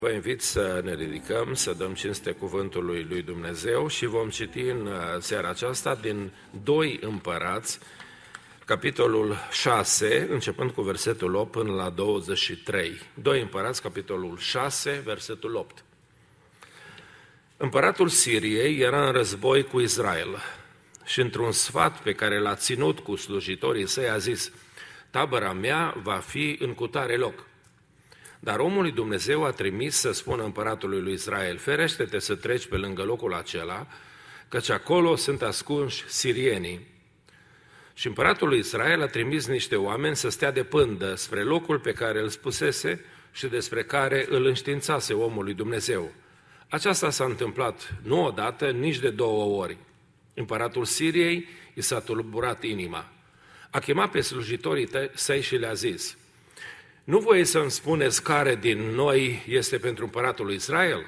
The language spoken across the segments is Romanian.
Vă invit să ne ridicăm, să dăm cinste cuvântului lui Dumnezeu și vom citi în seara aceasta din 2 Împărați, capitolul 6, începând cu versetul 8 până la 23. 2 Împărați, capitolul 6, versetul 8. Împăratul Siriei era în război cu Israel și într-un sfat pe care l-a ținut cu slujitorii săi a zis: tabăra mea va fi în cutare loc. Dar omul lui Dumnezeu a trimis să spună împăratului lui Israel: ferește-te să treci pe lângă locul acela, căci acolo sunt ascunși sirienii. Și împăratul lui Israel a trimis niște oameni să stea de pândă spre locul pe care îl spusese și despre care îl înștiințase omul lui Dumnezeu. Aceasta s-a întâmplat nu odată, nici de 2 ori. Împăratul Siriei i s-a tulburat inima. A chemat pe slujitorii săi și le-a zis: nu voi să-mi spuneți care din noi este pentru împăratul lui Israel?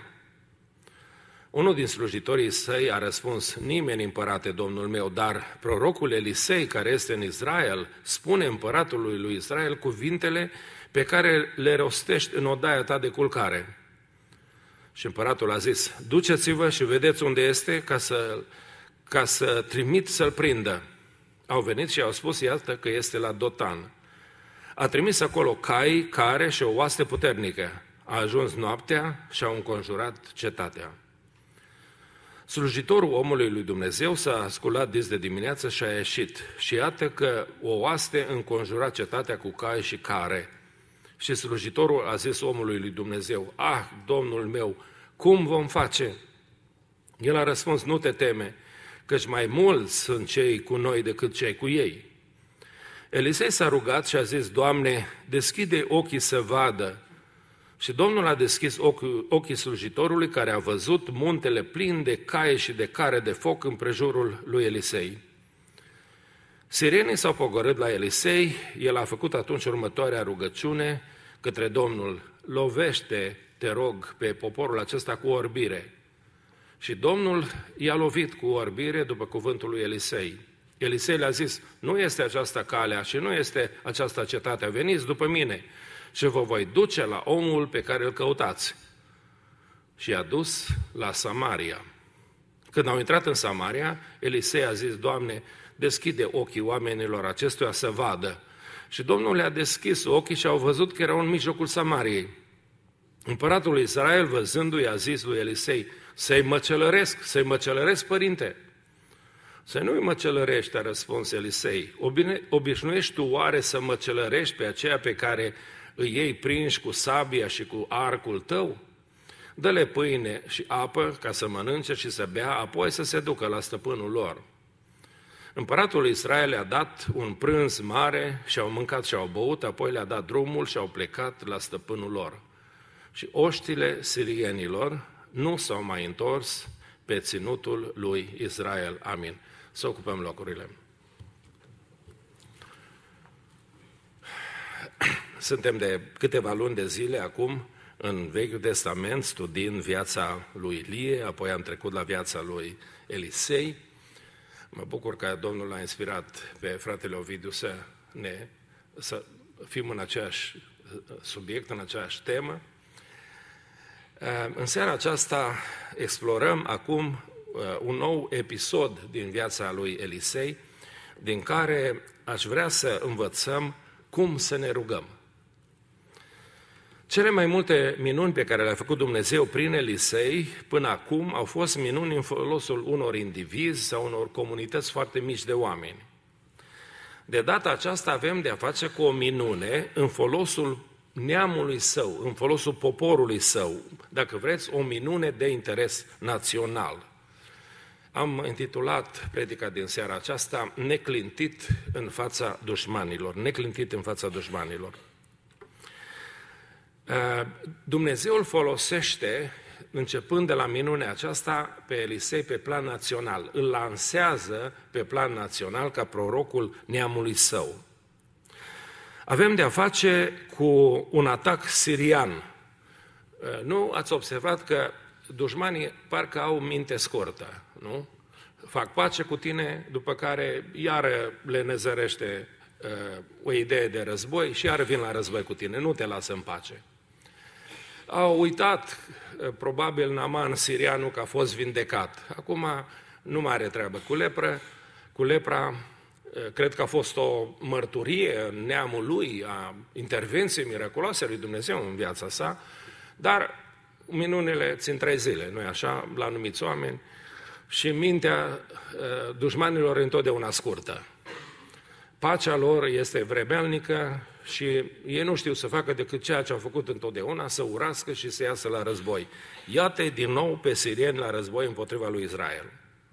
Unul din slujitorii săi a răspuns: nimeni, împărate, domnul meu, dar prorocul Elisei, care este în Israel, spune împăratului lui Israel cuvintele pe care le rostești în odaia ta de culcare. Și împăratul a zis: duceți-vă și vedeți unde este, ca să trimit să-l prindă. Au venit și au spus: iată că este la Dotan. A trimis acolo cai, care și o oaste puternică. A ajuns noaptea și au înconjurat cetatea. Slujitorul omului lui Dumnezeu s-a sculat dis de dimineață și a ieșit. Și iată că o oaste înconjura cetatea cu cai și care. Și slujitorul a zis omului lui Dumnezeu: ah, Domnul meu, cum vom face? El a răspuns: nu te teme, căci mai mulți sunt cei cu noi decât cei cu ei. Elisei s-a rugat și a zis: Doamne, deschide ochii să vadă. Și Domnul a deschis ochii slujitorului, care a văzut muntele plin de caie și de care de foc împrejurul lui Elisei. Sirienii s-au pogorât la Elisei, el a făcut atunci următoarea rugăciune către Domnul: lovește, te rog, pe poporul acesta cu orbire. Și Domnul i-a lovit cu orbire după cuvântul lui Elisei. Elisei le-a zis: nu este aceasta calea și nu este aceasta cetatea, veniți după mine și vă voi duce la omul pe care îl căutați. Și i-a dus la Samaria. Când au intrat în Samaria, Elisei a zis: Doamne, deschide ochii oamenilor acestuia să vadă. Și Domnul le-a deschis ochii și au văzut că erau în mijlocul Samariei. Împăratul lui Israel, văzându-i, a zis lui Elisei: să-i măcelăresc, părinte. Să nu-i măcelărești, a răspuns Elisei. Obișnuiești tu oare să măcelărești pe aceea pe care îi iei prinși cu sabia și cu arcul tău? Dă-le pâine și apă ca să mănânce și să bea, apoi să se ducă la stăpânul lor. Împăratul lui Israel le-a dat un prânz mare și au mâncat și au băut, apoi le-a dat drumul și au plecat la stăpânul lor. Și oștile sirienilor nu s-au mai întors pe ținutul lui Israel. Amin. Să ocupăm locurile. Suntem de câteva luni de zile acum în Vechiul Testament studiind viața lui Ilie, apoi am trecut la viața lui Elisei. Mă bucur că Domnul l-a inspirat pe fratele Ovidiu să fim în aceeași subiect, în aceeași temă. În seara aceasta explorăm acum un nou episod din viața lui Elisei, din care aș vrea să învățăm cum să ne rugăm. Cele mai multe minuni pe care le-a făcut Dumnezeu prin Elisei până acum au fost minuni în folosul unor indivizi sau unor comunități foarte mici de oameni. De data aceasta avem de a face cu o minune în folosul neamului său, în folosul poporului său, dacă vreți, o minune de interes național. Am intitulat predica din seara aceasta Neclintit în fața dușmanilor. Neclintit în fața dușmanilor. Dumnezeu îl folosește, începând de la minunea aceasta, pe Elisei pe plan național. Îl lansează pe plan național ca prorocul neamului său. Avem de-a face cu un atac sirian. Nu ați observat că dușmanii parcă au minte scurtă, nu? Fac pace cu tine, după care iară le nezărește o idee de război și iară vin la război cu tine, nu te lasă în pace. Au uitat, probabil, Naaman sirianul, că a fost vindecat. Acum nu mai are treabă cu lepra. Cred că a fost o mărturie în neamul lui a intervenției miraculoase a lui Dumnezeu în viața sa, dar minunile țin 3 zile, nu-i așa, la anumiți oameni, și mintea dușmanilor e întotdeauna scurtă. Pacea lor este vremelnică și ei nu știu să facă decât ceea ce au făcut întotdeauna, să urască și să iasă la război. Iată din nou pe sirieni la război împotriva lui Israel.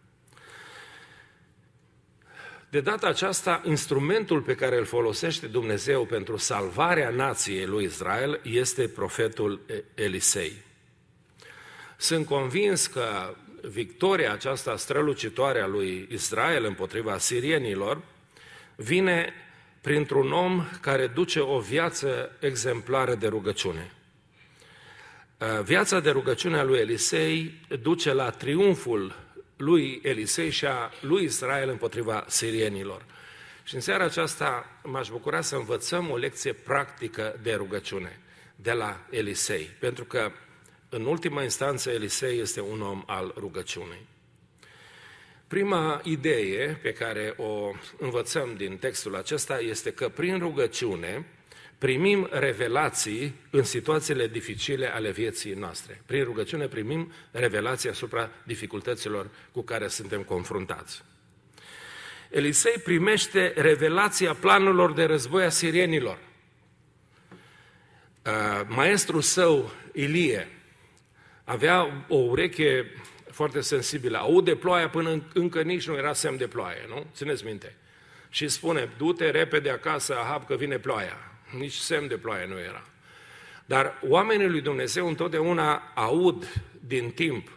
De data aceasta, instrumentul pe care îl folosește Dumnezeu pentru salvarea nației lui Israel este profetul Elisei. Sunt convins că victoria aceasta strălucitoare a lui Israel împotriva sirienilor vine printr-un om care duce o viață exemplară de rugăciune. Viața de rugăciune a lui Elisei duce la triumful lui Elisei și a lui Israel împotriva sirienilor. Și în seara aceasta m-aș bucura să învățăm o lecție practică de rugăciune de la Elisei, pentru că în ultima instanță Elisei este un om al rugăciunii. Prima idee pe care o învățăm din textul acesta este că prin rugăciune primim revelații în situațiile dificile ale vieții noastre. Prin rugăciune primim revelații asupra dificultăților cu care suntem confruntați. Elisei primește revelația planurilor de război a sirienilor. Maestrul său, Ilie, avea o ureche foarte sensibilă. Aude ploaia până încă nici nu era semn de ploaie, nu? Țineți minte. Și spune, du-te repede acasă, Ahab, că vine ploaia. Nici semn de ploaie nu era. Dar oamenii lui Dumnezeu întotdeauna aud din timp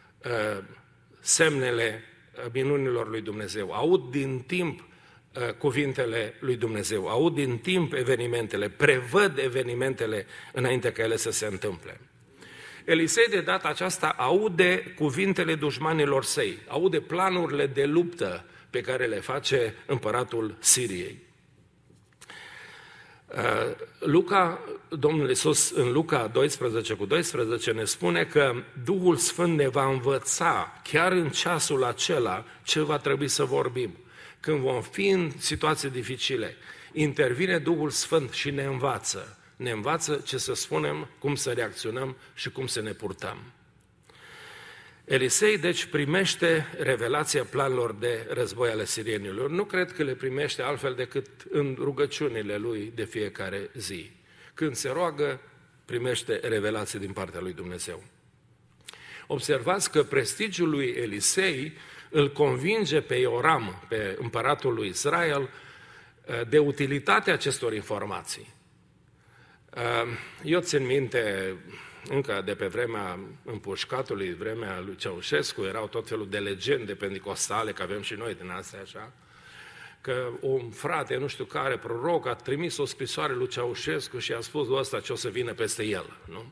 semnele minunilor lui Dumnezeu, aud din timp cuvintele lui Dumnezeu, aud din timp evenimentele, prevăd evenimentele înainte ca ele să se întâmple. Elisei de data aceasta aude cuvintele dușmanilor săi, aude planurile de luptă pe care le face împăratul Siriei. Domnul Iisus în Luca 12:12 ne spune că Duhul Sfânt ne va învăța chiar în ceasul acela ce va trebui să vorbim. Când vom fi în situații dificile, intervine Duhul Sfânt și ne învață. Ne învață ce să spunem, cum să reacționăm și cum să ne purtăm. Elisei, deci, primește revelația planurilor de război ale sirienilor. Nu cred că le primește altfel decât în rugăciunile lui de fiecare zi. Când se roagă, primește revelații din partea lui Dumnezeu. Observați că prestigiul lui Elisei îl convinge pe Ioram, pe împăratul lui Israel, de utilitatea acestor informații. Eu țin minte, încă de pe vremea împușcatului, vremea lui Ceaușescu, erau tot felul de legende pentecostale, că avem și noi din astea așa, că un frate, nu știu care, proroc, a trimis o scrisoare lui Ceaușescu și a spus ăsta ce o să vină peste el, nu?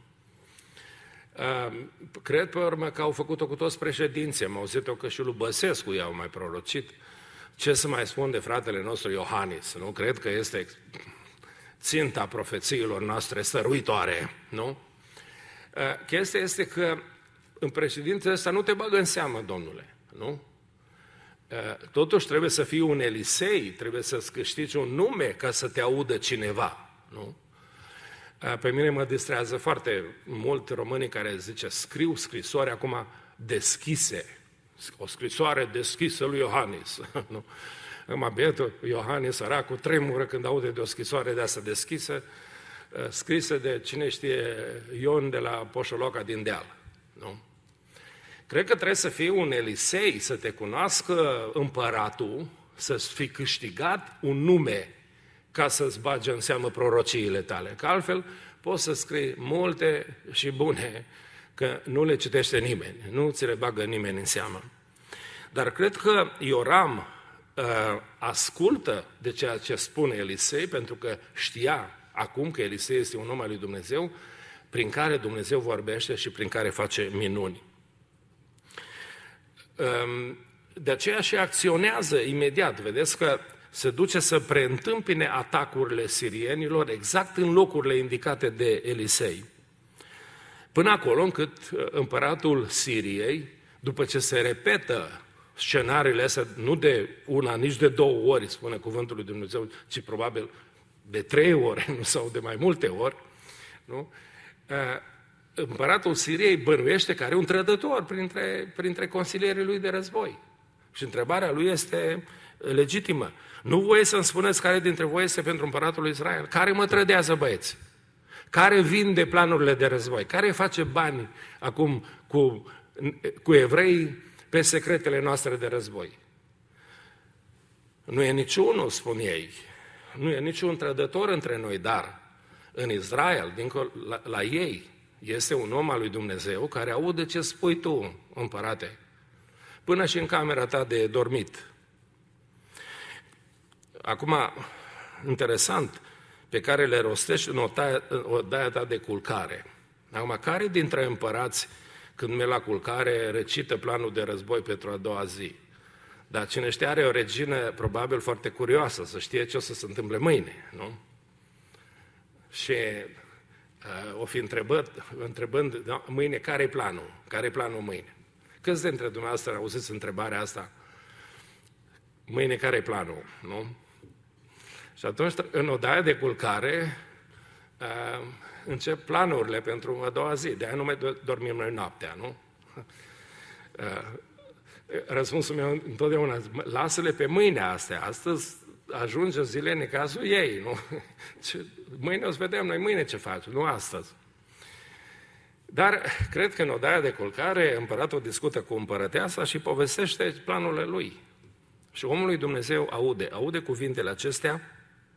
Cred pe urmă că au făcut-o cu toți președinții, am auzit-o că și lui Băsescu i-au mai prorocit. Ce să mai spun de fratele nostru Iohannis, nu? Cred că este ținta profețiilor noastre stăruitoare, nu? Chestia este că în președinția ăsta nu te bagă în seamă, domnule, nu? Totuși trebuie să fii un Elisei, trebuie să-ți câștigi un nume ca să te audă cineva, nu? Pe mine mă distrează foarte mult românii care zice, scriu scrisoare acum deschise, o scrisoare deschisă lui Iohannis, nu? Acum bietul Iohannis, săracul, tremură când aude de o scrisoare de asta deschisă, scrisă de cine știe Ion de la Poșoloca din deal, nu? Cred că trebuie să fii un Elisei, să te cunoască împăratul, să-ți fi câștigat un nume ca să-ți bage în seamă prorociile tale. Că altfel poți să scrii multe și bune, că nu le citește nimeni, nu ți le bagă nimeni în seamă. Dar cred că Ioram ascultă de ceea ce spune Elisei, pentru că știa acum că Elisei este un om al lui Dumnezeu, prin care Dumnezeu vorbește și prin care face minuni. De aceea și acționează imediat. Vedeți că se duce să preîntâmpine atacurile sirienilor exact în locurile indicate de Elisei. Până acolo încât împăratul Siriei, după ce se repetă scenariile astea, nu de una, nici de 2 ori, spune cuvântul lui Dumnezeu, ci probabil de 3 ori, nu, sau de mai multe ori, nu? Împăratul Siriei bănuiește că are un trădător printre consilierii lui de război. Și întrebarea lui este legitimă. Nu voie să-mi spuneți care dintre voi este pentru împăratul lui Israel? Care mă trădează, băieți? Care vinde planurile de război? Care face bani acum cu evrei pe secretele noastre de război? Nu e niciunul, spun ei. Nu e niciun trădător între noi, dar în Israel, dincolo la ei, este un om al lui Dumnezeu care aude ce spui tu, împărate, până și în camera ta de dormit. Acum, interesant, pe care le rostești în odaia ta de culcare. Acum, care dintre împărați, când merg la culcare, recită planul de război pentru a doua zi? Dar cine știe are o regină probabil foarte curioasă, să știe ce o să se întâmple mâine, nu? Și o fi întrebând, da, mâine, care-i planul? Care-i planul mâine? Câți dintre dumneavoastră auziți întrebarea asta? Mâine, care-i planul? Nu? Și atunci, în odaia de culcare, încep planurile pentru a doua zi. De-aia nu mai dormim noi noaptea, nu? Răspunsul meu întotdeauna, lasă-le pe mâine astea. Astăzi ajunge zile necazul ei, nu? Mâine o să vedem noi mâine ce faci, nu astăzi. Dar cred că în odaia de culcare împăratul discută cu împărăteasa și povestește planurile lui. Și omul lui Dumnezeu aude cuvintele acestea.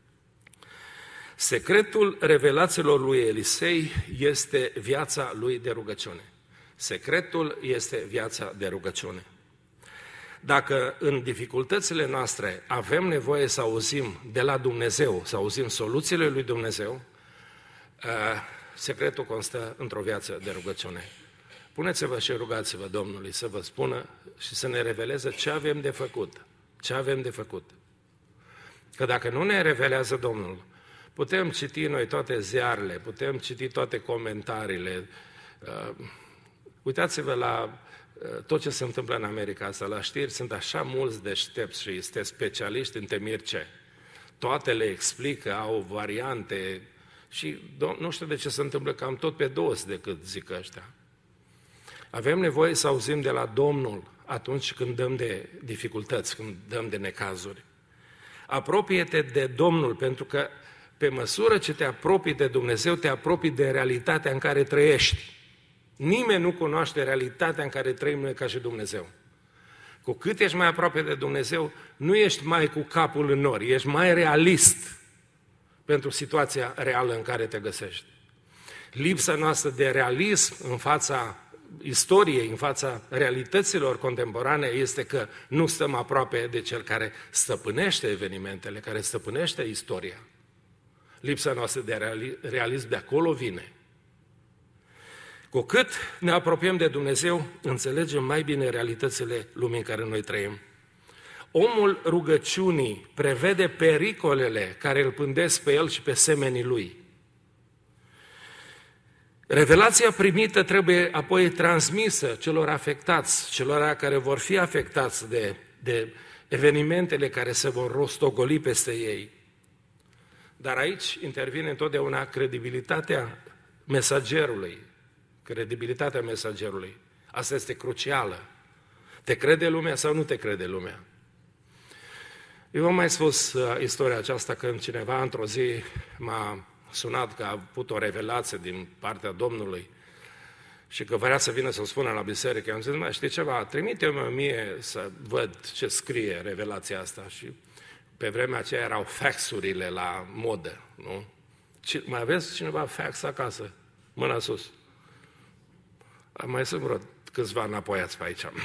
Secretul revelațiilor lui Elisei este viața lui de rugăciune. Secretul este viața de rugăciune. Dacă în dificultățile noastre avem nevoie să auzim de la Dumnezeu, să auzim soluțiile lui Dumnezeu, secretul constă într-o viață de rugăciune. Puneți-vă și rugați-vă Domnului să vă spună și să ne reveleze ce avem de făcut. Ce avem de făcut. Că dacă nu ne revelează Domnul, putem citi noi toate ziarele, putem citi toate comentariile. Uitați-vă la tot ce se întâmplă în America asta, la știri sunt așa mulți deștepți și este specialiști în temir ce. Toate le explică, au variante și nu știu de ce se întâmplă cam tot pe dos decât zic ăștia. Avem nevoie să auzim de la Domnul atunci când dăm de dificultăți, când dăm de necazuri. Apropie-te de Domnul, pentru că pe măsură ce te apropii de Dumnezeu, te apropii de realitatea în care trăiești. Nimeni nu cunoaște realitatea în care trăim noi ca și Dumnezeu. Cu cât ești mai aproape de Dumnezeu, nu ești mai cu capul în nori, ești mai realist pentru situația reală în care te găsești. Lipsa noastră de realism în fața istoriei, în fața realităților contemporane, este că nu stăm aproape de cel care stăpânește evenimentele, care stăpânește istoria. Lipsa noastră de realism de acolo vine. Cu cât ne apropiem de Dumnezeu, înțelegem mai bine realitățile lumii în care noi trăim. Omul rugăciunii prevede pericolele care îl pândesc pe el și pe semenii lui. Revelația primită trebuie apoi transmisă celor afectați, celor care vor fi afectați de evenimentele care se vor rostogoli peste ei. Dar aici intervine întotdeauna credibilitatea mesagerului. Credibilitatea mesagerului. Asta este crucială. Te crede lumea sau nu te crede lumea? Eu v-am mai spus istoria aceasta când cineva într-o zi m-a sunat că a avut o revelație din partea Domnului și că vrea să vină să-mi spună la biserică. Eu am zis, știi ceva, trimite-mă mie să văd ce scrie revelația asta. Și pe vremea aceea erau faxurile la modă, nu? Mai aveți cineva fax acasă? Mâna sus. Mai sunt vreo câțiva înapoiați pe aici.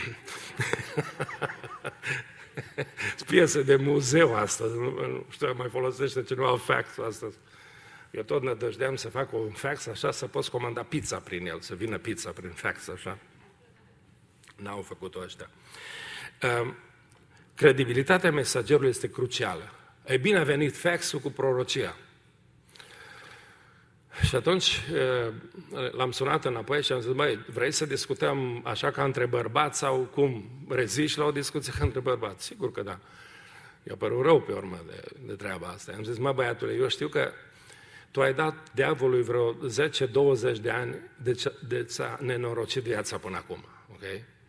Piese de muzeu astăzi. Nu știu, mai folosește cineva fax astăzi. Eu tot nădăjdeam să fac un fax așa, să poți comanda pizza prin el, să vină pizza prin fax, așa. N-au făcut-o ăștia. Credibilitatea mesagerului este crucială. E bine a venit faxul cu prorocia. Și atunci l-am sunat înapoi și am zis, băi, vrei să discutăm așa ca între bărbați sau cum? Reziști la o discuție ca între bărbați? Sigur că da. I-a părut rău pe urmă de treaba asta. Am zis, mă băiatule, eu știu că tu ai dat diavolului vreo 10-20 de ani de ți-a nenorocit viața până acum. Ok?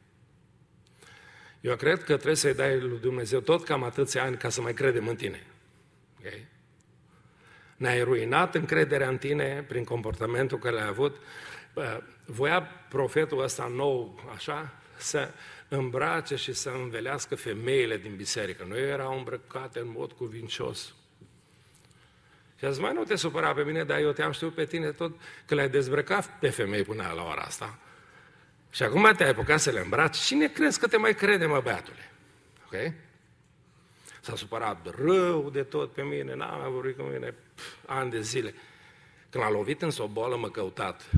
Eu cred că trebuie să-i dai lui Dumnezeu tot cam atâția ani ca să mai credem în tine. Ok? Ne-ai ruinat încrederea în tine prin comportamentul care l-ai avut. Voia profetul ăsta nou, așa, să îmbrace și să învelească femeile din biserică. Nu erau îmbrăcate în mod cuvincios. Și a zis, mai nu te supăra pe mine, dar eu te-am știut pe tine tot că le-ai dezbrăcat pe femei până la ora asta. Și acum te-ai apucat să le îmbraci. Cine crezi că te mai crede, mă, băiatule? Ok? S-a supărat rău de tot pe mine, n-am mai vorbit cu mine ani de zile. Când l-a lovit în soboală, m-a căutat.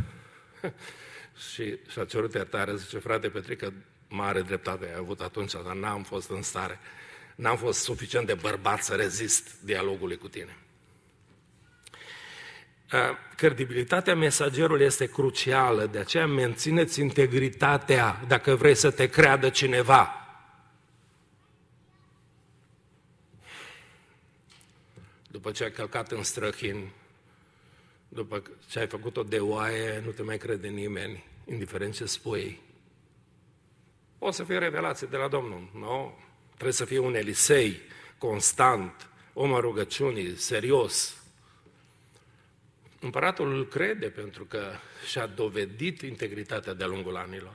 și-a cerut iertare, zice, frate Petrică, mare dreptate ai avut atunci, dar n-am fost în stare. N-am fost suficient de bărbat să rezist dialogului cu tine. Credibilitatea mesagerului este crucială, de aceea mențineți integritatea dacă vrei să te creadă cineva. După ce ai călcat în străchin, după ce ai făcut-o de oaie, nu te mai crede nimeni, indiferent ce spui. O să fie revelație de la Domnul, nu? Trebuie să fie un Elisei, constant, om al rugăciunii, serios. Împăratul îl crede pentru că și-a dovedit integritatea de-a lungul anilor.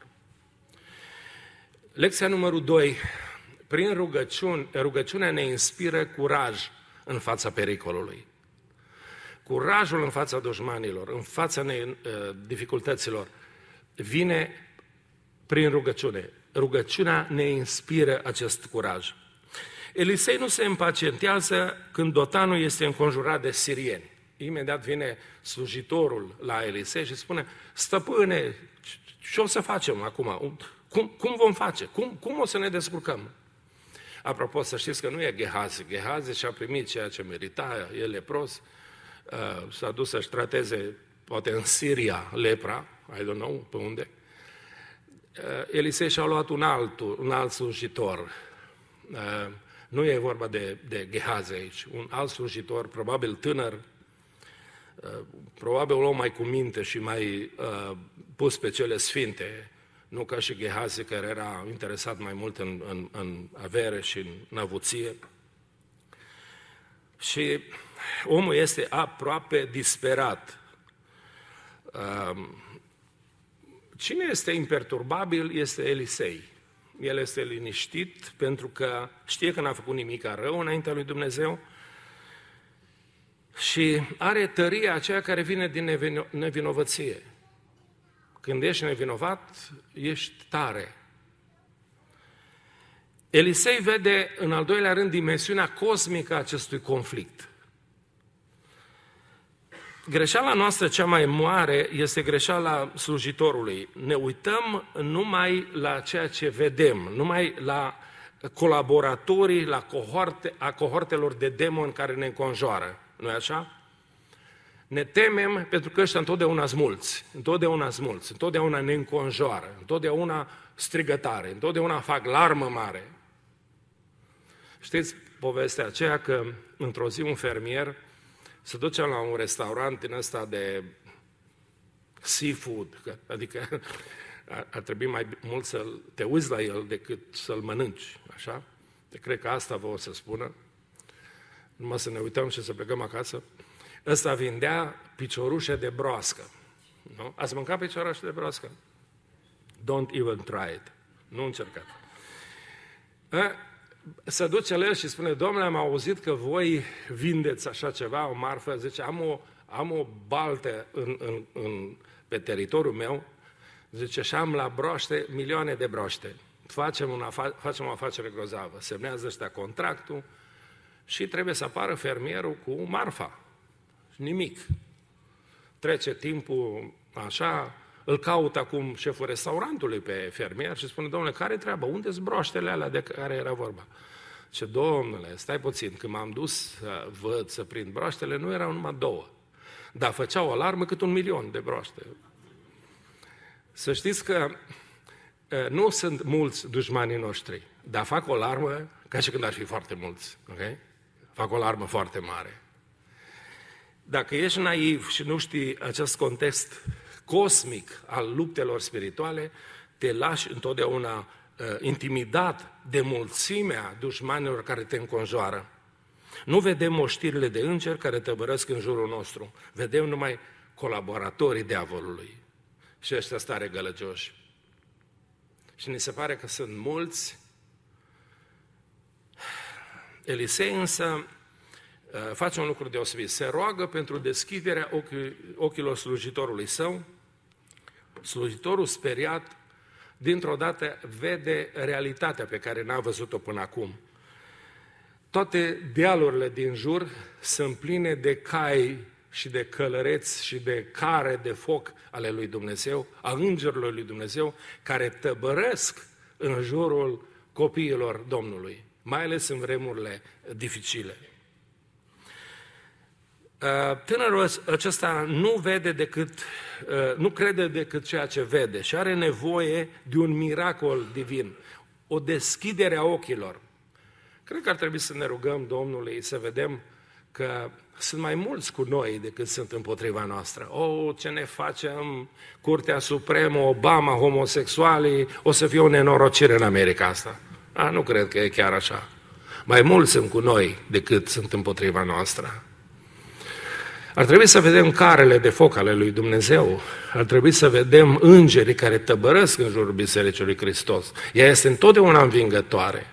Lecția numărul 2. Prin rugăciunea ne inspiră curaj în fața pericolului. Curajul în fața dușmanilor, în fața dificultăților, vine prin rugăciune. Rugăciunea ne inspiră acest curaj. Elisei nu se impacientează când Dotanul este înconjurat de sirieni. Imediat vine slujitorul la Elisei și spune, stăpâne, ce o să facem acum? Cum vom face? Cum o să ne descurcăm? Apropo, să știți că nu e Gehazi. Gehazi și-a primit ceea ce merita, e lepros, s-a dus să-și trateze, poate în Siria, lepra, I don't know, pe unde. Elisei și-a luat un alt slujitor. Nu e vorba de Gehazi aici, un alt slujitor, probabil tânăr, probabil un om mai cu minte și mai pus pe cele sfinte, nu ca și Gehazi, care era interesat mai mult în avere și în avuție. Și omul este aproape disperat. Cine este imperturbabil este Elisei. El este liniștit pentru că știe că n-a făcut nimic rău înaintea lui Dumnezeu și are tăria aceea care vine din nevinovăție. Când ești nevinovat, ești tare. Elisei vede, în al doilea rând, dimensiunea cosmică a acestui conflict. Greșeala noastră cea mai mare este greșeala slujitorului. Ne uităm numai la ceea ce vedem, numai la colaboratorii, la cohortelor de demoni care ne înconjoară. Nu-i așa? Ne temem pentru că ăștia întotdeauna ne înconjoară, întotdeauna strigătare, întotdeauna fac larmă mare. Știți povestea aceea că într-o zi un fermier se duce la un restaurant din ăsta de seafood, adică ar trebui mai mult să te uiți la el decât să-l mănânci, așa? Cred că asta vă o să spună. Numai să ne uităm și să plecăm acasă. Ăsta vindea piciorușe de broască. Nu? Ați mâncat piciorușe de broască? Don't even try it. Nu încercați. Se duce la el și spune, domnule, am auzit că voi vindeți așa ceva, o marfă, zice, am o baltă pe teritoriul meu, zice, și am la broaște milioane de broaște. Facem o afacere grozavă. Semnează ăștia contractul și trebuie să apară fermierul cu marfa. Nimic. Trece timpul așa, îl caută acum șeful restaurantului pe fermier și spune, domnule, care-i treaba? Unde-s broaștele alea de care era vorba? Ce, domnule, stai puțin, când m-am dus să văd, să prind broaștele, nu erau numai 2. dar făceau alarmă cât 1.000.000 de broaște. Să știți că nu sunt mulți dușmanii noștri, dar fac o alarmă ca și când ar fi foarte mulți. Okay? Fac o alarmă foarte mare. Dacă ești naiv și nu știi acest context cosmic al luptelor spirituale, te lași întotdeauna intimidat de mulțimea dușmanilor care te înconjoară. Nu vedem moștirile de îngeri care tăbărăsc în jurul nostru. Vedem numai colaboratorii diavolului. Și ăștia stare gălăgioși. Și ni se pare că sunt mulți. Elisei însă face un lucru deosebit. Se roagă pentru deschiderea ochilor slujitorului său. Slujitorul speriat, dintr-o dată vede realitatea pe care n-a văzut-o până acum. Toate dealurile din jur sunt pline de cai și de călăreți și de care de foc ale lui Dumnezeu, a îngerilor lui Dumnezeu, care tăbărăsc în jurul copiilor Domnului, mai ales în vremurile dificile. Tânărul acesta nu crede decât ceea ce vede și are nevoie de un miracol divin, o deschidere a ochilor. Cred că ar trebui să ne rugăm Domnului să vedem că sunt mai mulți cu noi decât sunt împotriva noastră. Ce ne facem? Curtea Supremă, Obama, homosexualii, o să fie o nenorocire în America asta. Nu cred că e chiar așa. Mai mulți sunt cu noi decât sunt împotriva noastră. Ar trebui să vedem carele de foc ale lui Dumnezeu. Ar trebui să vedem îngerii care tăbărăsc în jurul Bisericii lui Hristos. Ea este întotdeauna învingătoare.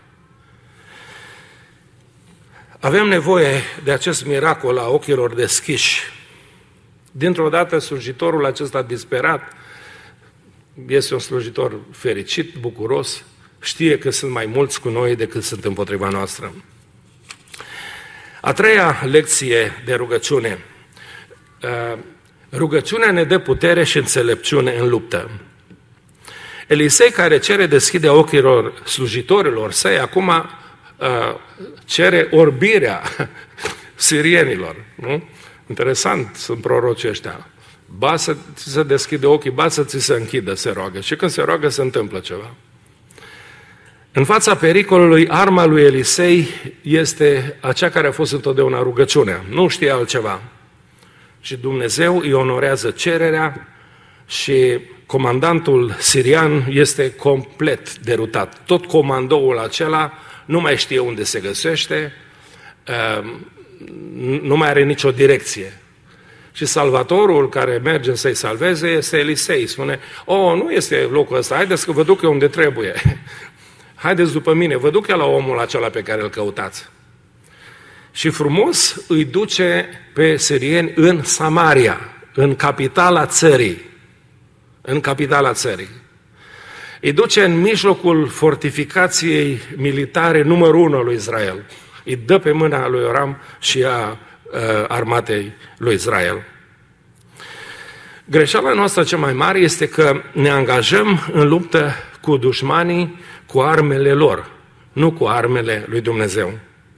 Avem nevoie de acest miracol a ochilor deschiși. Dintr-o dată, slujitorul acesta disperat este un slujitor fericit, bucuros, știe că sunt mai mulți cu noi decât sunt împotriva noastră. A treia lecție de rugăciune. Rugăciunea ne dă putere și înțelepciune în luptă. Elisei, care cere deschiderea ochilor slujitorilor săi, acum cere orbirea sirienilor. Nu? Interesant sunt prorocii ăștia. Ba să ți se deschide ochii, ba să ți se închidă, se roagă. Și când se roagă, se întâmplă ceva. În fața pericolului, arma lui Elisei este acea care a fost întotdeauna rugăciunea. Nu știe altceva. Și Dumnezeu îi onorează cererea și comandantul sirian este complet derutat. Tot comandoul acela nu mai știe unde se găsește, nu mai are nicio direcție. Și salvatorul care merge să-i salveze este Elisei. Spune, nu este locul ăsta, haideți că vă duc eu unde trebuie. Haideți după mine, vă duc eu la omul acela pe care îl căutați. Și frumos îi duce pe sirieni în Samaria, în capitala țării. În capitala țării. Îi duce în mijlocul fortificației militare numărul 1 lui Israel. Îi dă pe mâna lui Ioram și a armatei lui Israel. Greșeala noastră cea mai mare este că ne angajăm în luptă cu dușmanii cu armele lor, nu cu armele lui Dumnezeu.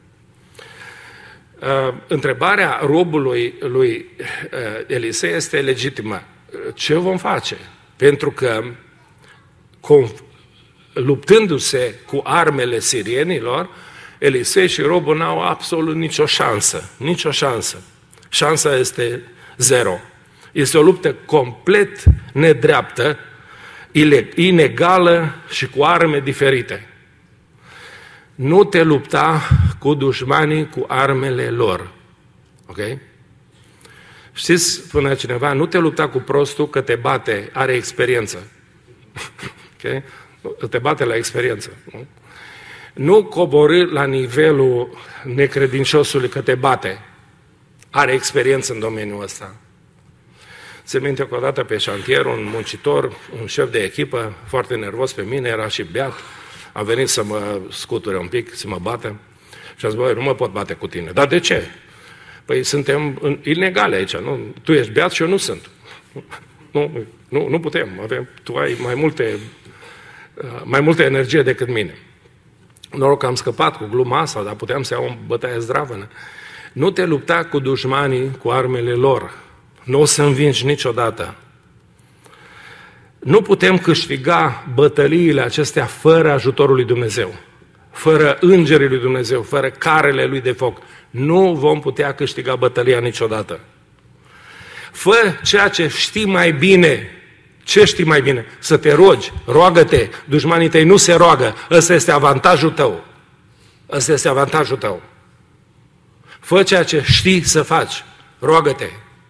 Întrebarea robului lui Elisei este legitimă. Ce vom face? Pentru că luptându-se cu armele sirienilor, Elisei și robul n-au absolut nicio șansă. Nicio șansă. Șansa este zero. Este o luptă complet nedreaptă, inegală și cu arme diferite. Nu te lupta cu dușmanii cu armele lor. Ok? Știți, spune cineva, nu te lupta cu prostul că te bate, are experiență. Ok? Te bate la experiență. Nu coborî la nivelul necredinciosului că te bate. Are experiență în domeniul ăsta. Țin minte că odată pe șantier, un muncitor, un șef de echipă, foarte nervos pe mine, era și beat, a venit să mă scuture un pic, să mă bată și a zis, băi, nu mă pot bate cu tine. Dar de ce? Păi suntem inegale aici, nu? Tu ești beat și eu nu sunt. Nu putem, tu ai mai multă energie decât mine. Noroc că am scăpat cu gluma asta, dar puteam să iau o bătaie zdravănă. Nu te lupta cu dușmanii cu armele lor. Nu o să învingi niciodată. Nu putem câștiga bătăliile acestea fără ajutorul lui Dumnezeu, fără îngerii lui Dumnezeu, fără carele lui de foc. Nu vom putea câștiga bătălia niciodată. Fă ceea ce știi mai bine. Ce știi mai bine? Să te rogi, roagă-te, dușmanii tăi nu se roagă. Ăsta este avantajul tău. Ăsta este avantajul tău. Fă ceea ce știi să faci, roagă-te.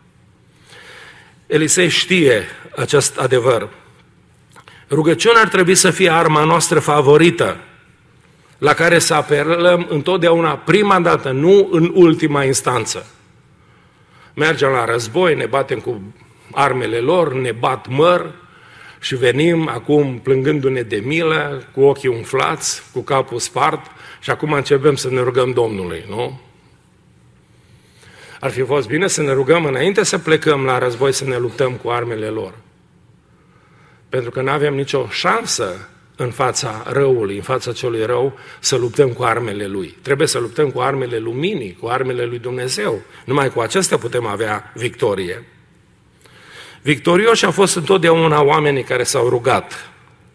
Elisei știe acest adevăr. Rugăciunea ar trebui să fie arma noastră favorită, la care să apelăm întotdeauna prima dată, nu în ultima instanță. Mergem la război, ne batem cu armele lor, ne bat măr și venim acum plângându-ne de milă, cu ochii umflați, cu capul spart și acum începem să ne rugăm Domnului, nu? Ar fi fost bine să ne rugăm înainte să plecăm la război să ne luptăm cu armele lor. Pentru că nu avem nicio șansă în fața răului, în fața celui rău, să luptăm cu armele lui. Trebuie să luptăm cu armele luminii, cu armele lui Dumnezeu. Numai cu acestea putem avea victorie. Victorioși au fost întotdeauna oamenii care s-au rugat.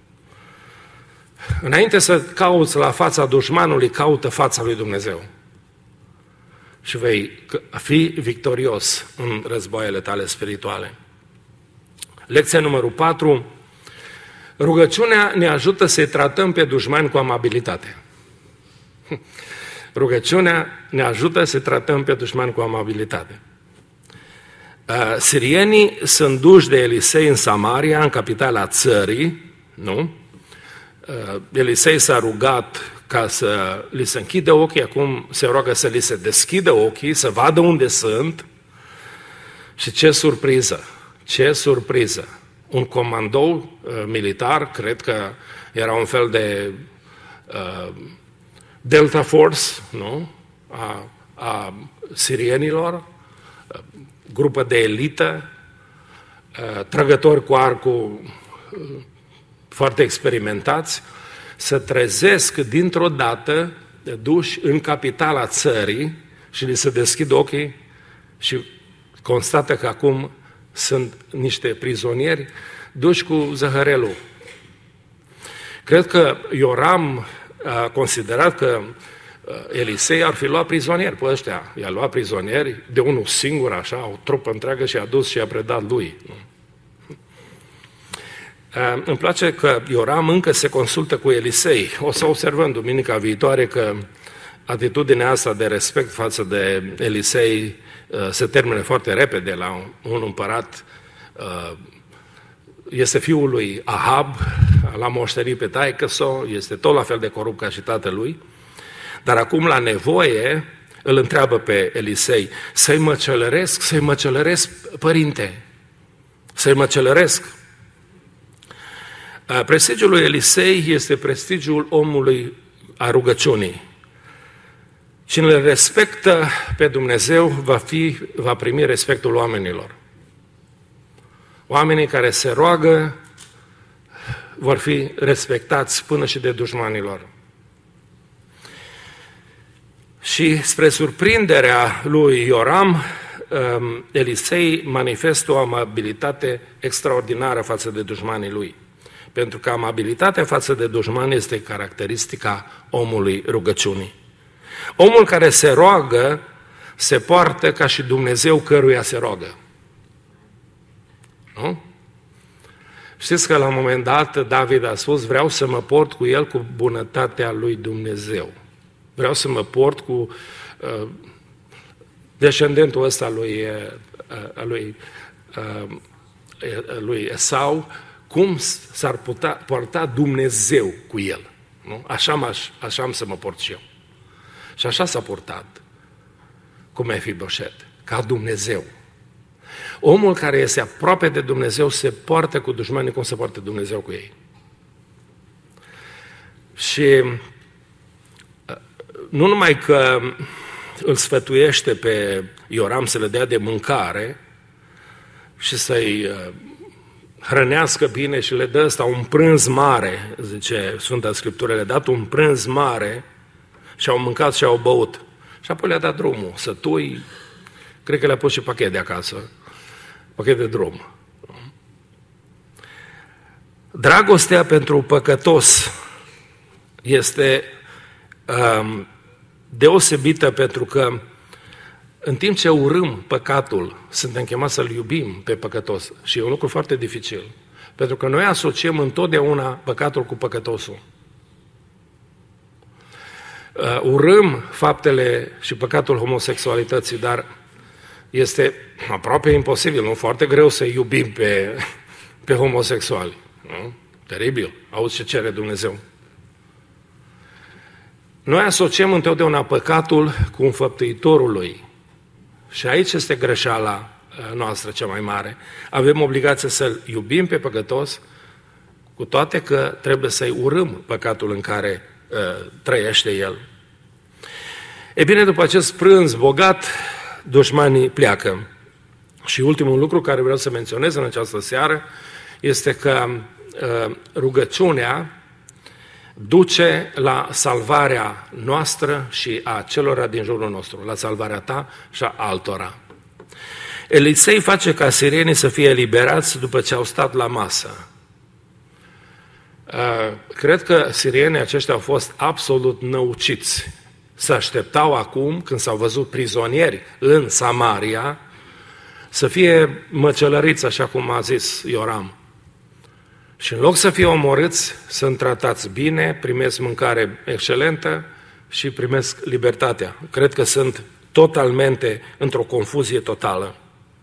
Înainte să cauți la fața dușmanului, caută fața lui Dumnezeu. Și vei fi victorios în războaiele tale spirituale. Lecția numărul 4. Rugăciunea ne ajută să-i tratăm pe dușmani cu amabilitate. Rugăciunea ne ajută să-i tratăm pe dușmani cu amabilitate. Sirienii sunt duși de Elisei în Samaria, în capitala țării, nu? Elisei s-a rugat ca să li se închidă ochii, acum se roagă să li se deschidă ochii, să vadă unde sunt. Și ce surpriză! Ce surpriză! Un comandou militar, cred că era un fel de Delta Force, nu? A sirienilor, grupă de elită, trăgători cu arcul foarte experimentați, să trezesc dintr-o dată duși în capitala țării și li se deschid ochii și constată că acum sunt niște prizonieri duși cu zăhărelul. Cred că Ioram a considerat că Elisei ar fi luat prizonieri pe ăștia. I-a luat prizonieri de unul singur, așa, o trupă întreagă și a dus și a predat lui. Îmi place că Ioram încă se consultă cu Elisei. O să observăm duminica viitoare că atitudinea asta de respect față de Elisei se termină foarte repede la un împărat. Este fiul lui Ahab, l-a moștenit pe taică-so, este tot la fel de corupt ca și tatălui, dar acum la nevoie îl întreabă pe Elisei, să-i măcelăresc, părinte, să-i măcelăresc. Prestigiul lui Elisei este prestigiul omului a rugăciunii. Cine îl respectă pe Dumnezeu va primi respectul oamenilor. Oamenii care se roagă vor fi respectați până și de dușmanilor. Și spre surprinderea lui Ioram, Elisei manifestă o amabilitate extraordinară față de dușmanii lui. Pentru că amabilitatea față de dușmani este caracteristica omului rugăciunii. Omul care se roagă se poartă ca și Dumnezeu căruia se roagă. Nu? Știți că la un moment dat David a spus, vreau să mă port cu el cu bunătatea lui Dumnezeu. Vreau să mă port cu descendentul ăsta lui Esau, cum s-ar putea poarta Dumnezeu cu el. Nu? Așa am să mă port și eu. Și așa s-a purtat cu Mefiboset, ca Dumnezeu. Omul care este aproape de Dumnezeu se poartă cu dușmanii cum se poartă Dumnezeu cu ei. Și nu numai că îl sfătuiește pe Ioram să le dea de mâncare și să-i hrănească bine și le dă ăsta un prânz mare, zice Sfânta Scriptură, le-a dat un prânz mare și au mâncat și au băut. Și apoi le-a dat drumul, sătui, cred că le-a pus și pachet de acasă. pachet de drum. Dragostea pentru păcătos este deosebită pentru că în timp ce urâm păcatul, suntem chemați să-l iubim pe păcătos. Și e un lucru foarte dificil. Pentru că noi asociem întotdeauna păcatul cu păcătosul. Urâm faptele și păcatul homosexualității, dar este aproape imposibil, nu? Foarte greu să iubim pe homosexuali. Nu? Teribil. Auzi ce cere Dumnezeu. Noi asociem întotdeauna păcatul cu înfăptuitorul lui. Și aici este greșeala noastră cea mai mare. Avem obligația să-l iubim pe păcătos, cu toate că trebuie să-i urâm păcatul în care trăiește el. E bine, după acest prânz bogat, dușmanii pleacă. Și ultimul lucru care vreau să menționez în această seară este că rugăciunea duce la salvarea noastră și a celor din jurul nostru, la salvarea ta și a altora. Elisei face ca sirienii să fie eliberați după ce au stat la masă. Cred că sirienii aceștia au fost absolut năuciți. Se așteptau acum, când s-au văzut prizonieri în Samaria, să fie măcelăriți, așa cum a zis Ioram. Și în loc să fie omorâți, sunt tratați bine, primesc mâncare excelentă și primesc libertatea. Cred că sunt totalmente într-o confuzie totală.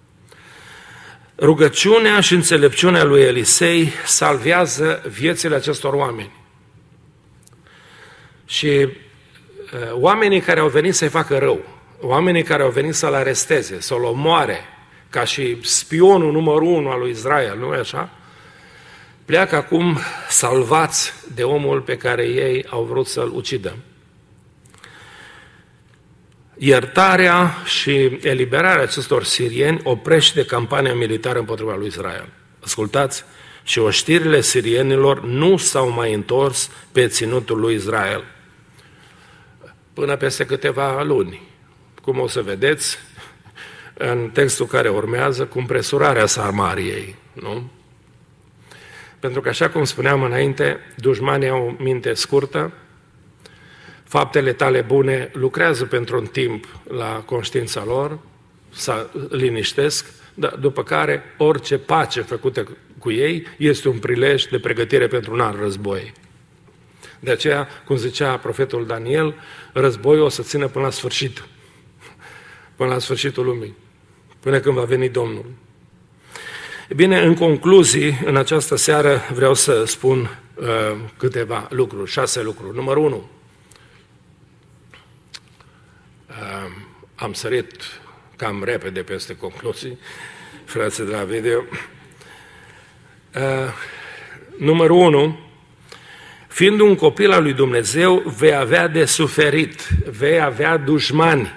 Rugăciunea și înțelepciunea lui Elisei salvează viețile acestor oameni. Și oamenii care au venit să-i facă rău, oamenii care au venit să-l aresteze, să-l omoare, ca și spionul numărul 1 al lui Israel, nu-i așa? Pleacă acum salvați de omul pe care ei au vrut să-l ucidă. Iertarea și eliberarea acestor sirieni oprește campania militară împotriva lui Israel. Ascultați, și oștirile sirienilor nu s-au mai întors pe ținutul lui Israel până peste câteva luni. Cum o să vedeți în textul care urmează, cu împresurarea Samariei, nu? Pentru că, așa cum spuneam înainte, dușmanii au minte scurtă, faptele tale bune lucrează pentru un timp la conștiința lor, să liniștesc, dar după care orice pace făcută cu ei este un prilej de pregătire pentru un alt război. De aceea, cum zicea profetul Daniel, războiul o să țină până la sfârșit, până la sfârșitul lumii, până când va veni Domnul. E bine, în concluzii, în această seară vreau să spun câteva lucruri, 6 lucruri. Numărul 1. Am sărit cam repede peste concluzii, frații de la video. Numărul 1. Fiind un copil al lui Dumnezeu, vei avea de suferit, vei avea dușmani.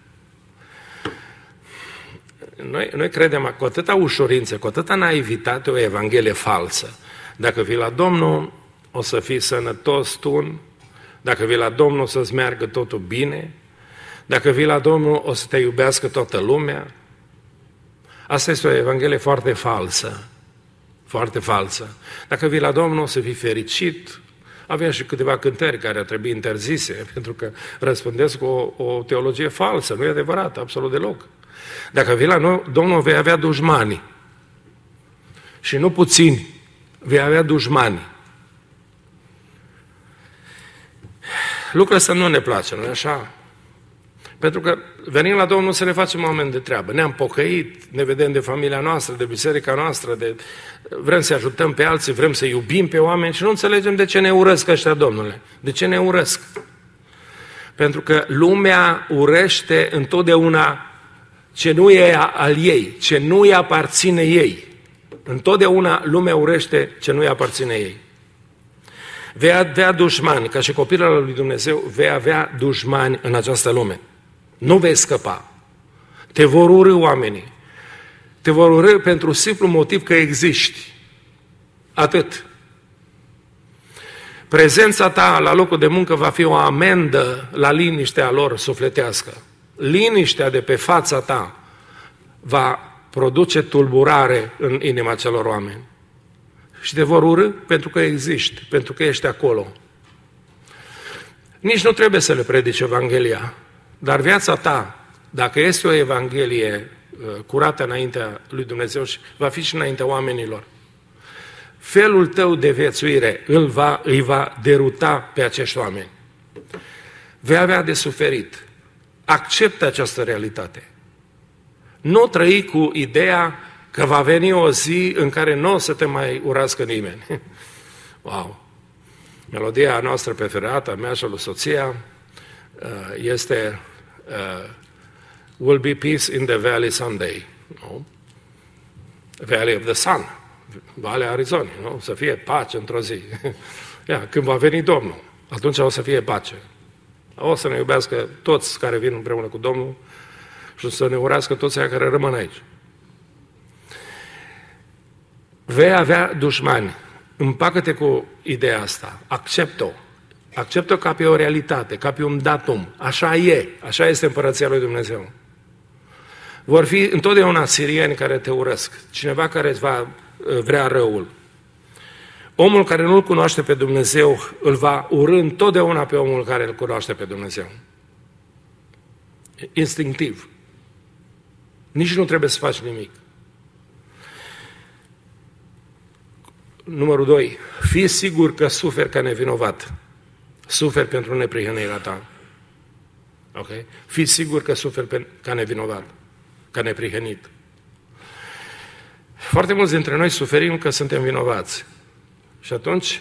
Noi credem cu atâta ușurință, cu atâta naivitate o evanghelie falsă. Dacă vii la Domnul, o să fii sănătos tu, dacă vii la Domnul, o să-ți meargă totul bine, dacă vii la Domnul, o să te iubească toată lumea. Asta este o evanghelie foarte falsă, foarte falsă. Dacă vii la Domnul, o să fii fericit. Avem și câteva cântări care ar trebui interzise, pentru că răspândesc o teologie falsă, nu e adevărat, absolut deloc. Dacă vii la Domnul, vei avea dușmani. Și nu puțini, vei avea dușmani. Lucrul ăsta nu ne place, nu-i așa? Pentru că venim la Domnul să ne facem oameni de treabă. Ne-am pocăit, ne vedem de familia noastră, de biserica noastră, vrem să ajutăm pe alții, vrem să iubim pe oameni și nu înțelegem de ce ne urăsc ăștia, Domnule. De ce ne urăsc? Pentru că lumea urăște întotdeauna ce nu e al ei, ce nu îi aparține ei. Întotdeauna lumea urăște ce nu îi aparține ei. Vei avea dușmani, ca și copilul al lui Dumnezeu, vei avea dușmani în această lume. Nu vei scăpa. Te vor urî oamenii. Te vor urî pentru simplu motiv că existi. Atât. Prezența ta la locul de muncă va fi o amendă la liniștea lor sufletească. Liniștea de pe fața ta va produce tulburare în inima celor oameni. Și te vor urî pentru că existi, pentru că ești acolo. Nici nu trebuie să le predici Evanghelia, dar viața ta, dacă este o Evanghelie curată înaintea lui Dumnezeu și va fi și înaintea oamenilor, felul tău de viețuire îi va deruta pe acești oameni. Vei avea de suferit. Acceptă această realitate. Nu trăi cu ideea că va veni o zi în care nu o să te mai urască nimeni. Wow! Melodia noastră preferată, a mea și a lui soția, este Will be peace in the valley someday. No? Valley of the Sun, Valea Arizonei, nu? Să fie pace într-o zi. Când va veni Domnul, atunci o să fie pace. O să ne iubească toți care vin împreună cu Domnul și o să ne urască toți aia care rămân aici. Vei avea dușmani. Împacă-te cu ideea asta. Accept-o. Accept-o ca pe o realitate, ca pe un datum. Așa e. Așa este împărăția lui Dumnezeu. Vor fi întotdeauna sirieni care te urăsc. Cineva care îți va vrea răul. Omul care nu-L cunoaște pe Dumnezeu îl va urî întotdeauna pe omul care îl cunoaște pe Dumnezeu. Instinctiv. Nici nu trebuie să faci nimic. Numărul 2. Fii sigur că suferi ca nevinovat. Suferi pentru neprihănirea ta. Ok? Fii sigur că suferi ca nevinovat, ca neprihănit. Foarte mulți dintre noi suferim că suntem vinovați. Și atunci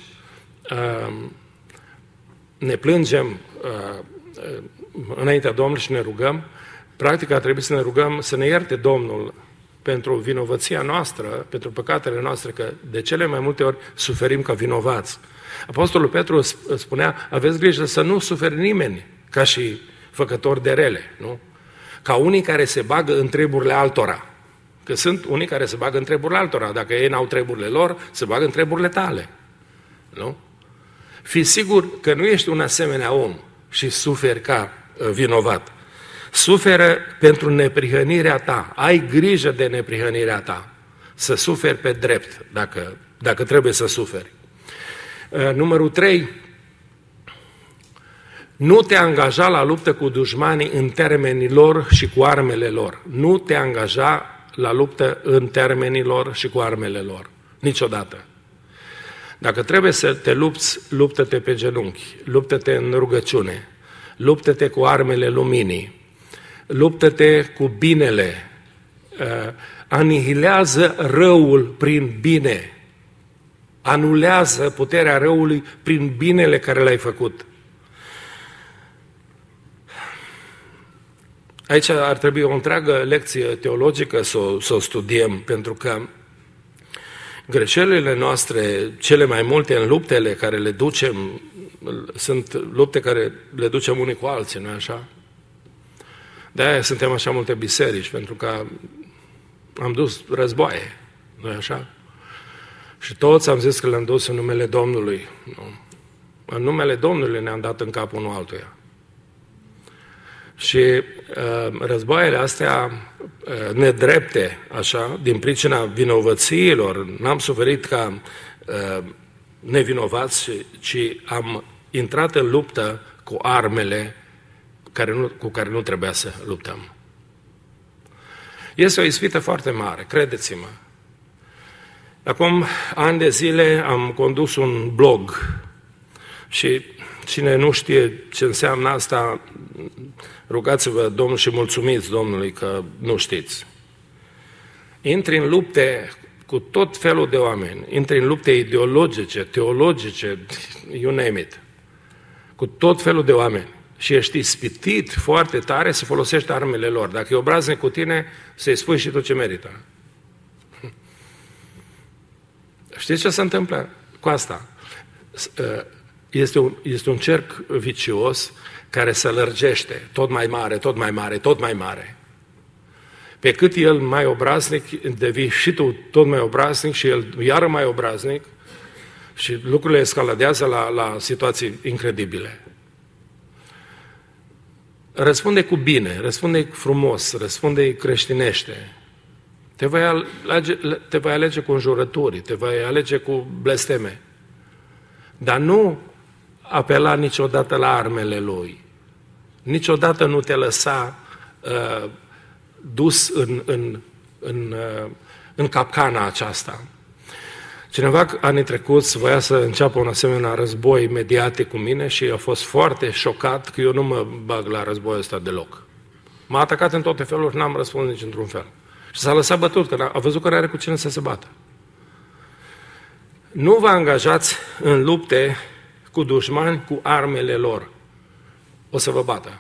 ne plângem înaintea Domnului și ne rugăm. Practic ar trebui să ne rugăm să ne ierte Domnul pentru vinovăția noastră, pentru păcatele noastre, că de cele mai multe ori suferim ca vinovați. Apostolul Petru spunea, aveți grijă să nu suferi nimeni ca și făcători de rele, nu? Ca unii care se bagă în treburile altora. Că sunt unii care se bagă în treburile altora. Dacă ei n-au treburile lor, se bagă în treburile tale. Nu? Fii sigur că nu ești un asemenea om și suferi ca vinovat. Suferă pentru neprihănirea ta. Ai grijă de neprihănirea ta. Să suferi pe drept, dacă trebuie să suferi. Numărul 3. Nu te angaja la luptă cu dușmanii în termenii lor și cu armele lor. Nu te angaja la luptă în termenii lor și cu armele lor. Niciodată. Dacă trebuie să te lupți, luptă-te pe genunchi, luptă-te în rugăciune, luptă-te cu armele luminii, luptă-te cu binele, anihilează răul prin bine, anulează puterea răului prin binele care l-ai făcut. Aici ar trebui o întreagă lecție teologică să o studiem, pentru că greșelile noastre, cele mai multe în luptele care le ducem, sunt lupte care le ducem unii cu alții, nu-i așa? De-aia suntem așa multe biserici, pentru că am dus războaie, nu-i așa? Și toți am zis că le-am dus în numele Domnului. Nu? În numele Domnului ne-am dat în cap unul altuia. Și războaiele astea nedrepte, așa, din pricina vinovățiilor, n-am suferit ca nevinovați, ci am intrat în luptă cu armele cu care nu trebuia să luptăm. Este o ispită foarte mare, credeți-mă. Acum ani de zile am condus un blog și cine nu știe ce înseamnă asta, rugați-vă Domnul și mulțumiți Domnului că nu știți. Intri în lupte cu tot felul de oameni, intri în lupte ideologice, teologice, you name it, cu tot felul de oameni și ești ispitit foarte tare să folosești armele lor. Dacă e obraznic cu tine, să-i spui și tu ce merită. Știți ce se întâmplă cu asta? Este un cerc vicios care se lărgește, tot mai mare, tot mai mare, tot mai mare. Pe cât el mai obraznic, devii și tu tot mai obraznic și el iară mai obraznic și lucrurile escaladează la situații incredibile. Răspunde cu bine, răspunde frumos, răspunde creștinește. te vei alege cu înjurături, te vei alege cu blesteme. Dar nu apela niciodată la armele lui. Niciodată nu te lăsa dus în capcana aceasta. Cineva anii trecuți voia să înceapă un asemenea război mediatic cu mine și a fost foarte șocat că eu nu mă bag la războiul ăsta deloc. M-a atacat în toate feluri, n-am răspuns nici într-un fel. Și s-a lăsat bătut, că a văzut că nu are cu cine să se bată. Nu vă angajați în lupte cu dușmani cu armele lor. O să vă bată.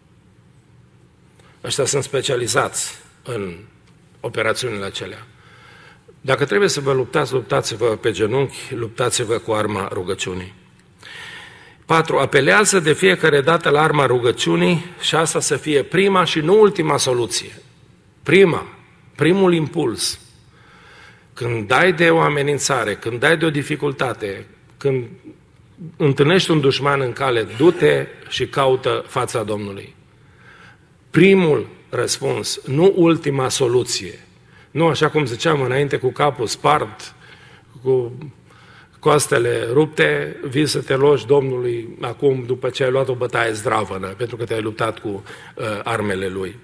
Ăștia sunt specializați în operațiunile acelea. Dacă trebuie să vă luptați, luptați-vă pe genunchi, luptați-vă cu arma rugăciunii. 4. Apelează de fiecare dată la arma rugăciunii și asta să fie prima și nu ultima soluție. Primul impuls. Când dai de o amenințare, când dai de o dificultate, când întâlnești un dușman în cale, du-te și caută fața Domnului. Primul răspuns, nu ultima soluție. Nu așa cum ziceam înainte, cu capul spart, cu coastele rupte, vii să te logi Domnului acum după ce ai luat o bătaie zdravănă, pentru că te-ai luptat cu armele Lui.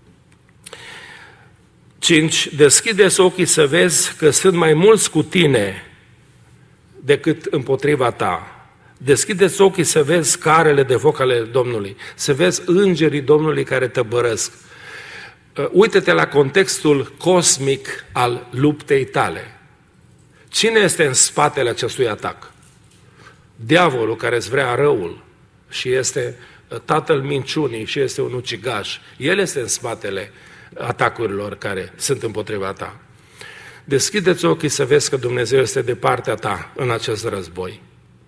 5. Deschide-ți ochii să vezi că sunt mai mulți cu tine decât împotriva ta. Deschide-ți ochii să vezi carele de foc ale Domnului, să vezi îngerii Domnului care te bărăsc. Uită-te la contextul cosmic al luptei tale. Cine este în spatele acestui atac? Diavolul care îți vrea răul și este tatăl minciunii și este un ucigaș. El este în spatele atacurilor care sunt împotriva ta. Deschide-ți ochii să vezi că Dumnezeu este de partea ta în acest război.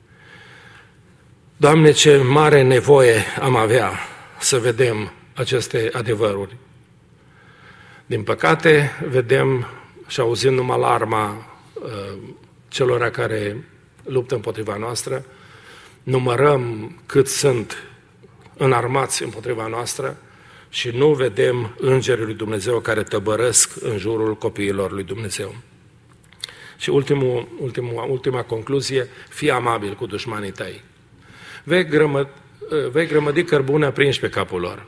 Doamne, ce mare nevoie am avea să vedem aceste adevăruri. Din păcate, vedem și auzim numai alarma celor care luptă împotriva noastră, numărăm cât sunt înarmați împotriva noastră și nu vedem îngerii lui Dumnezeu care tăbărăsc în jurul copiilor lui Dumnezeu. Și ultima concluzie, fii amabil cu dușmanii tăi. Vei grămădi cărbune aprinși pe capul lor.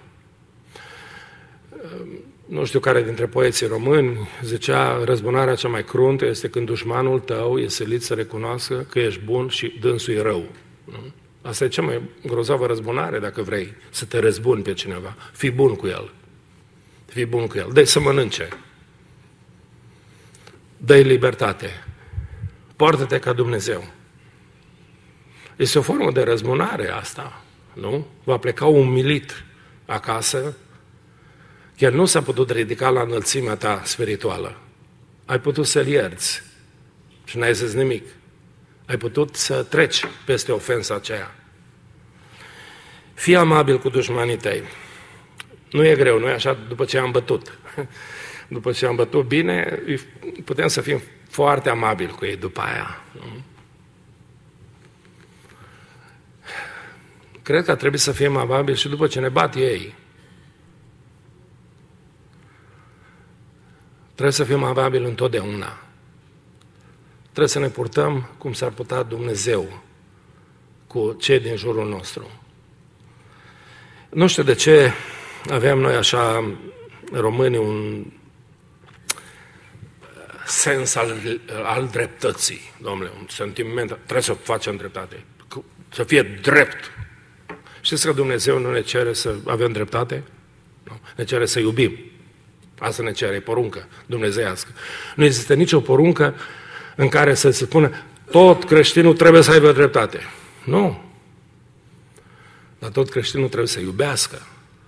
Nu știu care dintre poeții români zicea, răzbunarea cea mai cruntă este când dușmanul tău e silit să recunoască că ești bun și dânsul e rău. Nu? Asta e cea mai grozavă răzbunare dacă vrei să te răzbuni pe cineva. Fii bun cu el. Fii bun cu el. Dă-i să mănânce. Dă-i libertate. Poartă-te ca Dumnezeu. Este o formă de răzbunare asta, nu? Va pleca umilit acasă, chiar nu s-a putut ridica la înălțimea ta spirituală. Ai putut să-l ierți și n-ai zis nimic. Ai putut să treci peste ofensa aceea. Fii amabil cu dușmanii tăi. Nu e greu, nu e așa după ce am bătut. După ce am bătut bine, putem să fim foarte amabili cu ei după aia. Nu? Cred că trebuie să fim amabili și după ce ne bat ei. Trebuie să fim amabili întotdeauna. Trebuie să ne purtăm cum s-ar putea Dumnezeu cu cei din jurul nostru. Nu știu de ce aveam noi așa, românii, un sens al dreptății, domnule, un sentiment, trebuie să facem dreptate, să fie drept. Știți că Dumnezeu nu ne cere să avem dreptate? Nu. Ne cere să iubim. Asta ne cere, e poruncă dumnezeiască. Nu există nicio poruncă în care să se spună tot creștinul trebuie să aibă dreptate. Nu. Dar tot creștinul trebuie să iubească.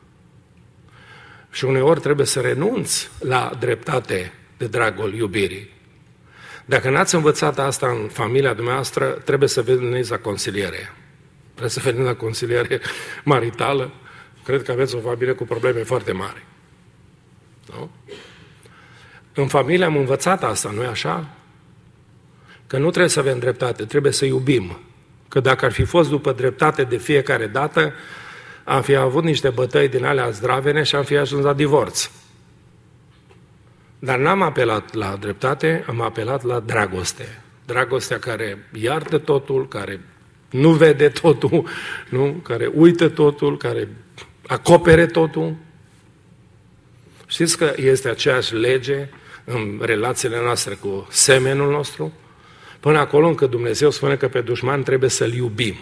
Și uneori trebuie să renunți la dreptate de dragul iubirii. Dacă n-ați învățat asta în familia dumneavoastră, trebuie să veniți la consiliere. Trebuie să veniți la consiliere maritală. Cred că aveți o familie cu probleme foarte mari. Nu? În familie am învățat asta, nu-i așa? Că nu trebuie să avem dreptate, trebuie să iubim. Că dacă ar fi fost după dreptate de fiecare dată, am fi avut niște bătăi din alea zdravene și am fi ajuns la divorț. Dar n-am apelat la dreptate, am apelat la dragoste. Dragostea care iartă totul, care nu vede totul, nu? Care uită totul, care acopere totul. Știți că este aceeași lege în relațiile noastre cu semenul nostru? Până acolo încât Dumnezeu spune că pe dușman trebuie să-l iubim.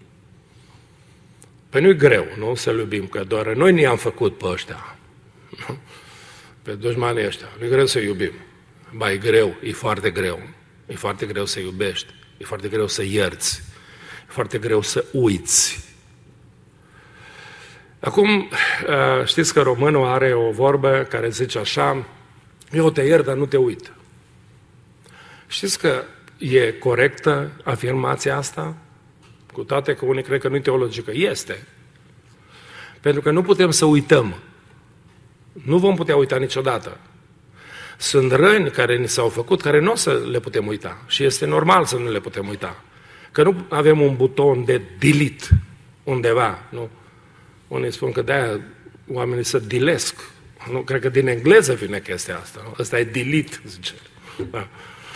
Păi nu-i greu, nu? Să-l iubim, că doar noi ne-am făcut pe ăștia. Nu? Pe dușmanii ăștia. Nu-i greu să iubim. Ba, e greu, e foarte greu. E foarte greu să iubești, e foarte greu să ierți, e foarte greu să uiți. Acum, știți că românul are o vorbă care zice așa: eu te iert, dar nu te uit. Știți că e corectă afirmația asta? Cu toate că unii cred că nu e teologică. Este. Pentru că nu putem să uităm. Nu vom putea uita niciodată. Sunt răni care ni s-au făcut, care nu o să le putem uita. Și este normal să nu le putem uita. Că nu avem un buton de delete undeva, nu? Unii spun că de-aia oamenii se dilesc. Nu, cred că din engleză vine chestia asta. Nu? Ăsta e delete, zice. Da.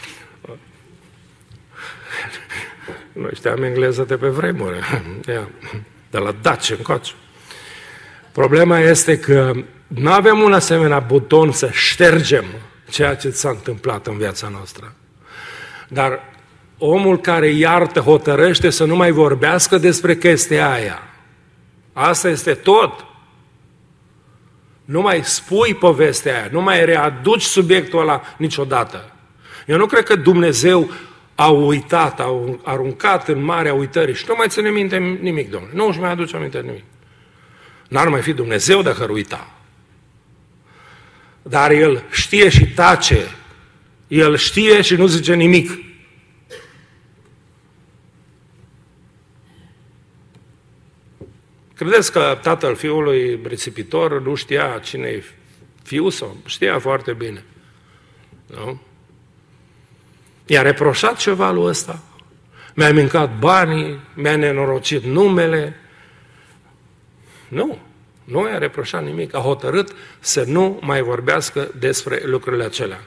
Noi știam engleză de pe vremuri. De la Daci încoace. Problema este că nu avem un asemenea buton să ștergem ceea ce s-a întâmplat în viața noastră. Dar omul care iartă hotărăște să nu mai vorbească despre chestia aia. Asta este tot. Nu mai spui povestea aia, nu mai readuci subiectul ăla niciodată. Eu nu cred că Dumnezeu a uitat, a aruncat în marea uitării și nu mai ține minte nimic, Domnule. Nu își mai aduce aminte nimic. N-ar mai fi Dumnezeu dacă ar uita. Dar El știe și tace. El știe și nu zice nimic. Credeți că tatăl fiului risipitor nu știa cine e fiul său? Știa foarte bine. Nu? I-a reproșat ceva lui ăsta? Mi-a mâncat banii, mi-a nenorocit numele. Nu, nu i-a reproșat nimic. A hotărât să nu mai vorbească despre lucrurile acelea.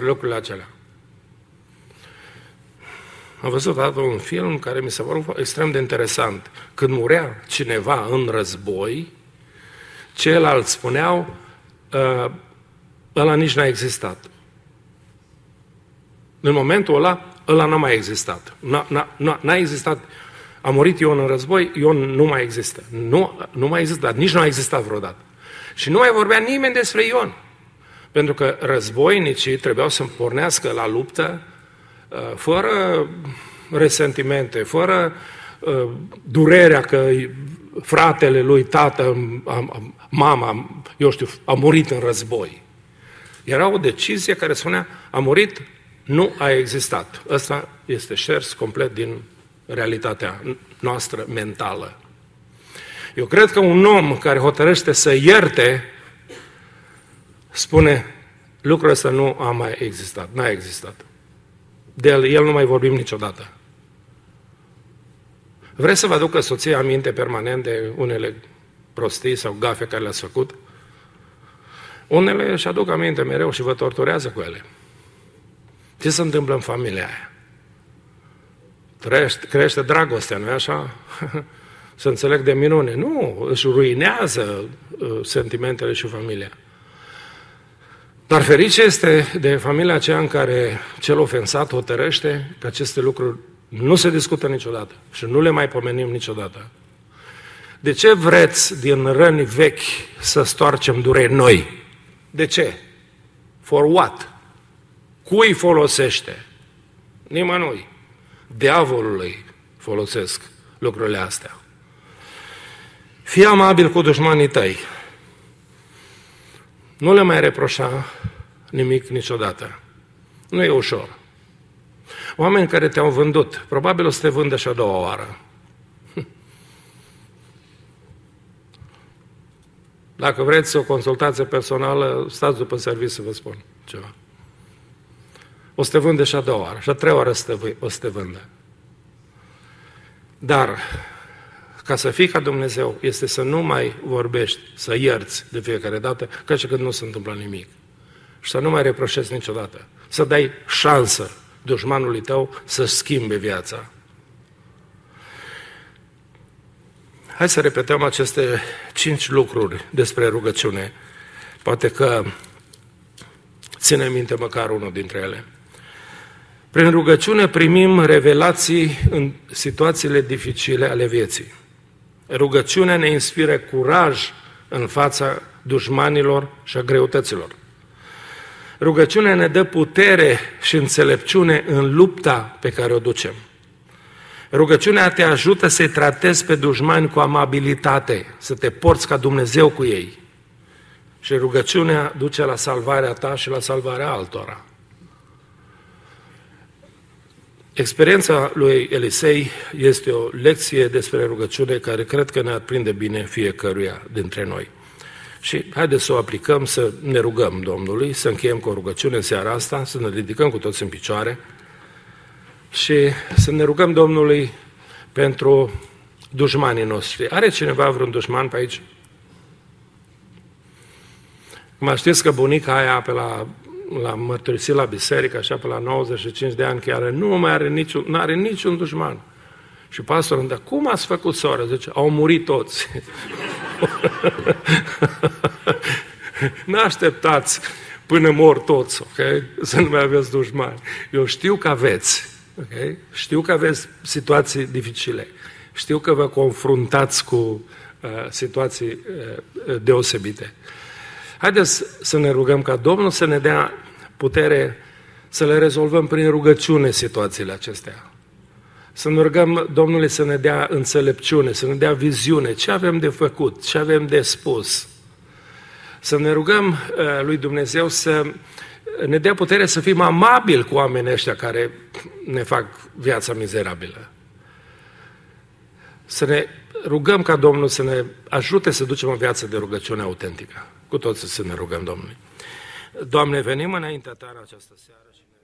Am văzut odată un film care mi s-a părut extrem de interesant. Când murea cineva în război, ceilalți spuneau, ăla nici n-a existat. În momentul ăla n-a mai existat. N-a existat. A murit Ion în război, Ion nu mai există. Nu mai există, dar nici nu a existat vreodată. Și nu mai vorbea nimeni despre Ion. Pentru că războinicii trebuiau să pornească la luptă fără resentimente, fără durerea că fratele lui, tată, mama, eu știu, a murit în război. Era o decizie care spunea, a murit, nu a existat. Ăsta este șters complet din realitatea noastră mentală. Eu cred că un om care hotărăște să ierte, spune, lucrul ăsta nu a mai existat, n-a existat. De el nu mai vorbim niciodată. Vreți să vă aducă soția aminte permanent de unele prostii sau gafe care le-ați făcut? Unele își aduc aminte mereu și vă torturează cu ele. Ce se întâmplă în familia aia? Crește dragostea, nu-i așa? Să înțeleg de minune. Nu, își ruinează sentimentele și familia. Dar ferice este de familia aceea în care cel ofensat hotărăște că aceste lucruri nu se discută niciodată și nu le mai pomenim niciodată. De ce vreți din răni vechi să stoarcem dureri noi? De ce? For what? Cui folosește? Nimănui. Diavolului folosesc lucrurile astea. Fii amabil cu dușmanii tăi. Nu le mai reproșa nimic niciodată. Nu e ușor. Oameni care te-au vândut, probabil o să te vândă și a doua oară. Dacă vreți o consultație personală, stați după serviciu să vă spun ceva. O să te vândă și a doua oară, și a treia oară o să te vândă. Dar, ca să fii ca Dumnezeu, este să nu mai vorbești, să ierți de fiecare dată, ca și când nu se întâmplă nimic. și să nu mai reproșezi niciodată. Să dai șansă dușmanului tău să-și schimbe viața. Hai să repetăm aceste 5 lucruri despre rugăciune. Poate că ține minte măcar unul dintre ele. Prin rugăciune primim revelații în situațiile dificile ale vieții. Rugăciunea ne inspiră curaj în fața dușmanilor și a greutăților. Rugăciunea ne dă putere și înțelepciune în lupta pe care o ducem. Rugăciunea te ajută să-i tratezi pe dușmani cu amabilitate, să te porți ca Dumnezeu cu ei. Și rugăciunea duce la salvarea ta și la salvarea altora. Experiența lui Elisei este o lecție despre rugăciune care cred că ne aprinde bine fiecăruia dintre noi. Și haideți să o aplicăm, să ne rugăm Domnului, să încheiem cu o rugăciune în seara asta, să ne ridicăm cu toți în picioare și să ne rugăm Domnului pentru dușmanii noștri. Are cineva vreun dușman pe aici? Mă știți că bunica aia pe la mărturisit la biserică, așa pe la 95 de ani, chiar nu mai are niciun dușman. Și pastorul îmi dă, cum ați făcut, soră? Zice, au murit toți. N-așteptați până mor toți, ok? Să nu mai aveți dușmani. Eu știu că aveți, ok? Știu că aveți situații dificile. Știu că vă confruntați cu situații deosebite. Haideți să ne rugăm ca Domnul să ne dea putere să le rezolvăm prin rugăciune situațiile acestea. Să ne rugăm Domnului să ne dea înțelepciune, să ne dea viziune, ce avem de făcut, ce avem de spus. Să ne rugăm lui Dumnezeu să ne dea putere să fim amabili cu oamenii ăștia care ne fac viața mizerabilă. Să ne rugăm ca Domnul să ne ajute să ducem o viață de rugăciune autentică. Cu toții să ne rugăm Domnului. Doamne, venim înaintea Ta în această seară și ne